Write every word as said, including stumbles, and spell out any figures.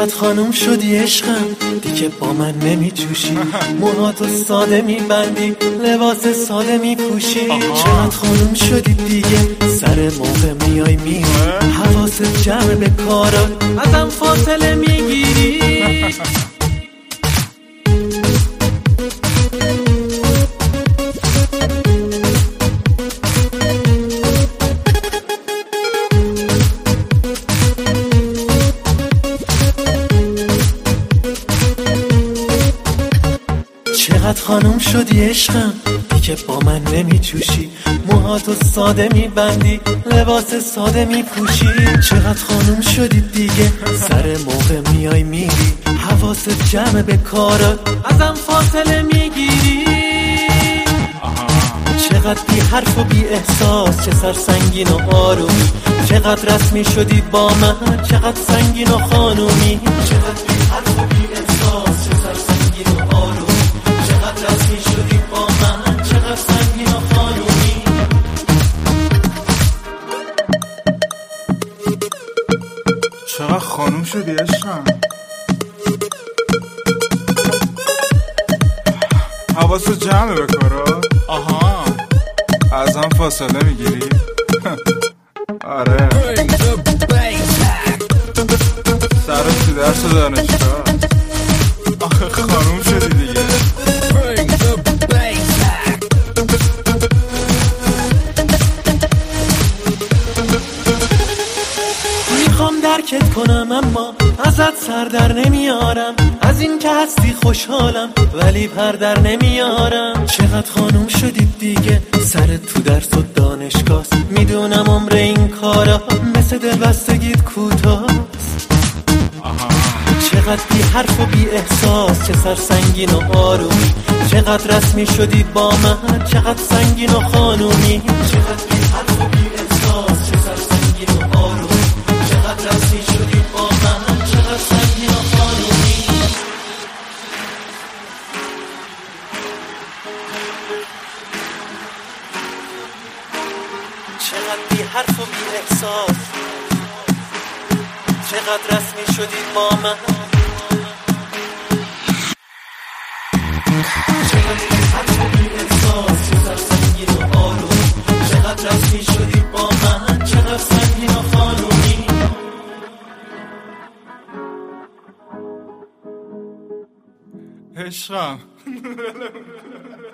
چقدر خانوم شدی عشقم، دیگه با من نمیجوشی، موهاتو ساده میبندی، لباس ساده میپوشی. چقدر خانوم شدی دیگه، سر موقع میای میری، حواست جمع به کارات، ازم فاصله میگیری. چقدر خانوم شدی عشقم، دیگه با من نمیجوشی، موهاتو ساده میبندی، لباس ساده میپوشی. چقدر خانوم شدی دیگه، سر موقع میای میری، حواست جمع به کارات، ازم فاصله میگیری. چقدر بی حرف و بی احساس، چه سرسنگین و آرومی، چقدر رسمی شدی با من، چقدر سنگین و خانومی. چقدر بی حرف و بی احساس، چه سرسنگین و آرومی، چقدر رسمی شدی با من، چقدر سنگین و خانومی. چقدر خانوم شدی عشقم، حواست جمعه به کارات. آها، ازم فاصله میگیری. آره، سرت تو درس و دانشگاه، آخه خانوم شدی دیگه. میخوام درکت کنم اما ازت سر در نمیارم، از این که هستی خوشحالم ولی پر در نمیارم. چقدر خانوم شدی دیگه، سرت تو درس و دانشگاه، میدونم عمر این کارا مثل دلبستگیت کوتاست. چقدر بی حرف و بی احساس، چه سرسنگین و آرومی، چقدر رسمی شدی با من، چقدر سنگین و خانومی. چقدر بی حرف و بی احساس، چه سرسنگین و آرومی، چقدر رسمی شدی با من، چقدر سنگین و خانومی. چقدر بی حرف و بی احساس، چقدر رسمی شدی با من، چقدر بی حرف و بی احساس، چقدر سنگین و آروم، چقدر رسمی شدی با من، چقدر سنگین و خانومی. عشقم